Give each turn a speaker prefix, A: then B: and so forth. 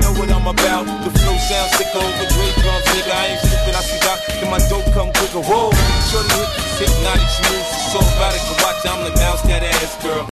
A: know what I'm about. The flow sounds sicker over Dre drums, nigga. I ain't stupid, I see that. Then my dope come quicker. Whoa, shorty hit hypnotic, she moves so erotic to watch. I'm like, bounce that ass, girl.